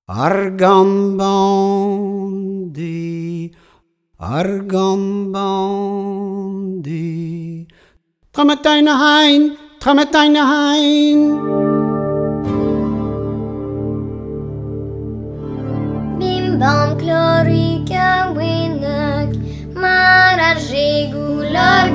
Argambandi, Argambandi. Ga met deine hein, ga met deine hein. Bim bam klorika winnak, mara regular.